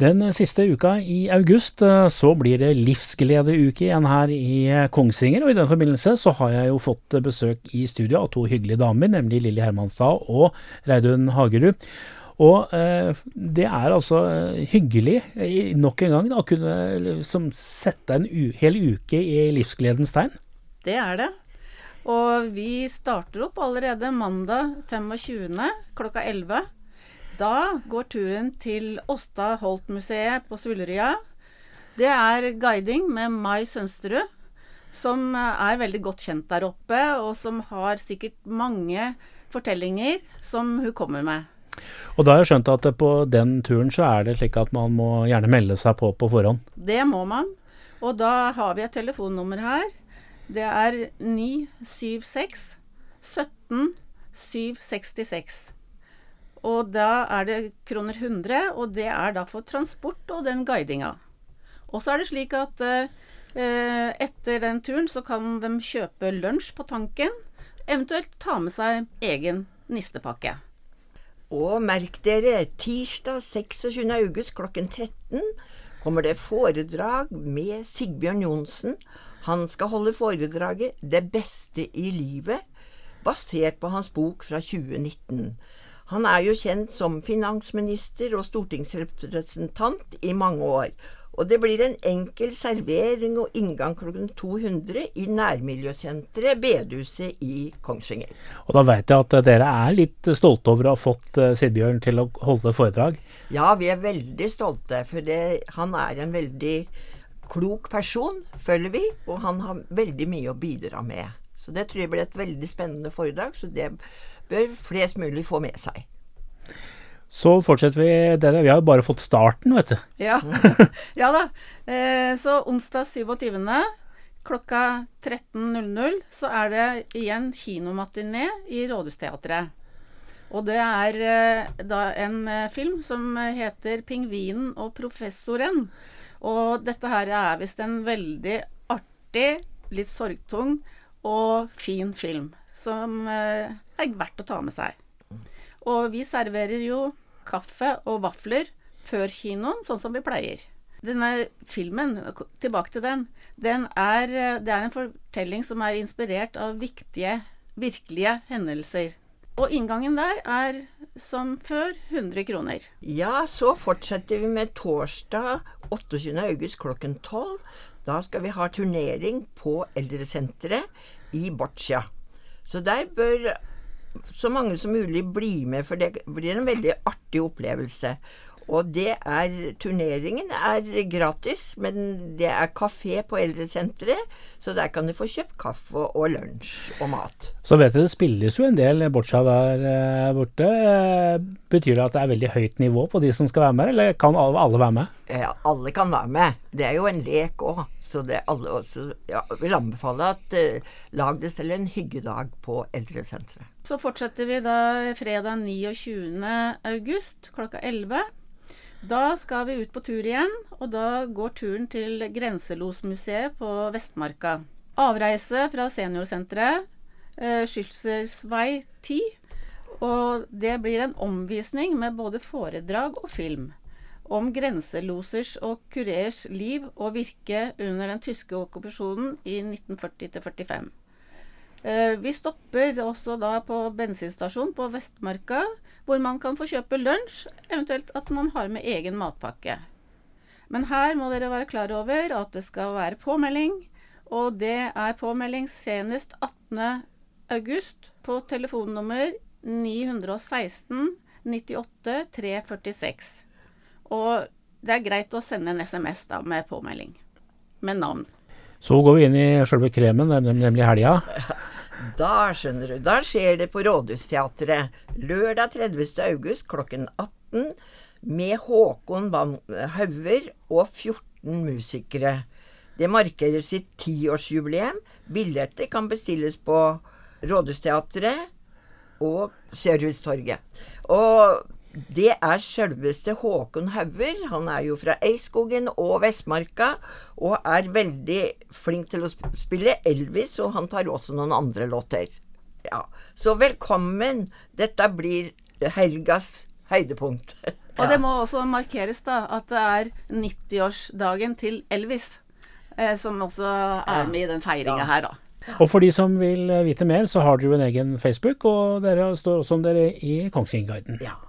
Den siste uka i august så blir det livsgledeuke igjen her i Kongsvinger, og i den forbindelse så har jeg jo fått besøk i studio av to hyggelige damer, nemlig Lilly Hermanstad og Reidun Hagerud. Og det er altså hyggelig nok en gang da, å kunne liksom sette en hel uke i livsgledens tegn. Det er det. Og vi starter opp allerede mandag 25. klokka 11. Da går turen til Åsta Holt-museet på Svullerøya. Det er guiding med Mai Sønsterud, som er veldig godt kjent der oppe, og som har sikkert mange fortellinger som hun kommer med. Og da har jeg skjønt at på den turen så er det slik at man må gjerne melde seg på forhånd. Det må man, og da har vi et telefonnummer her. Det er 976 17 766. Og da er det kroner 100, og det er da for transport og den guidinga. Og så er det slik at etter den turen så kan de kjøpe lunsj på tanken, eventuelt ta med seg egen nistepakke. Og merk dere, tirsdag 26. august klokken 13 kommer det foredrag med Sigbjørn Johnsen. Han skal holde foredraget «Det beste i livet», basert på hans bok fra 2019. Han er jo kjent som finansminister og stortingsrepresentant i mange år, og det blir en enkel servering og inngang klokken 200 i nærmiljøsenteret Bedehuset i Kongsvinger. Og da vet jeg at dere er litt stolte over å ha fått Sigbjørn til å holde foredrag. Ja, vi er veldig stolte, for han er en veldig klok person, føler vi, og han har veldig mye å bidra med. Så det tror jeg blir et veldig spennende foredrag, så det bør flest mulig få med seg. Så fortsetter vi dere. Vi har jo bare fått starten, vet du. Ja, ja da. Så onsdag 27. klokka 13.00 så er det igjen kinomatiné i Rådhusteatret. Og det er da en film som heter Pingvinen og professoren. Og dette her er vist en veldig artig, litt sorgtung og fin film, som er verdt å ta med seg. Og vi serverer jo kaffe og vafler før kinoen, sånn som vi pleier. Denne filmen, tilbake til den, det er en fortelling som er inspirert av virkelige hendelser. Og inngangen der er som før 100 kroner. Ja, så fortsetter vi med torsdag 28. august klokken 12. Da skal vi ha turnering på Eldresenteret i Bortsja. Så der bør så mange som mulig bli med, for det blir en veldig artig opplevelse. Og turneringen er gratis, men det er kafé på Eldresenteret, så der kan du få kjøpt kaffe og lunsj og mat. Så vet dere, det spilles jo en del Bortsja der borte. Betyr det at det er veldig høyt nivå på de som skal være med, eller kan alle være med? Ja, alle kan være med. Det er jo en lek også, så alle også, vil anbefale at lag det til en hyggedag på Eldresenteret. Så fortsetter vi da fredag 29. august klokka 11. Da skal vi ut på tur igjen, og da går turen til Grenselosmuseet på Vestmarka. Avreise fra seniorsenteret, Skyldsvei 10, og det blir en omvisning med både foredrag og film om grenselosers og kurers liv og virke under den tyske okkupasjonen i 1940-45. Vi stopper også da på bensinstasjon på Vestmarka, hvor man kan få kjøpe lunsj, eventuelt at man har med egen matpakke. Men her må dere være klar over at det skal være påmelding, og det er påmelding senest 18. august på telefonnummer 916 98 346. Og det er greit å sende en SMS da med påmelding, med navn. Så går vi inn i selve kremen, nemlig helga. Da skjønner du, da skjer det på Rådhusteatret lørdag 30. august klokken 18 med Håkon Hauger og 14 musikere. Det markerer sitt 10-årsjubileum. Billetter kan bestilles på Rådhusteatret og Servicetorget. Og det er selveste Håkon Hauger. Han er jo fra Eiskogen og Vestmarka, og er veldig flink til å spille Elvis, og han tar også noen andre låter. Ja, så velkommen. Dette blir helgas høydepunkt. Og det må også markeres da, at det er 90-årsdagen til Elvis, som også er med i den feiringen her da. Og for de som vil vite mer, så har dere jo en egen Facebook, og dere står også om dere i Kongsvingerguiden. Ja,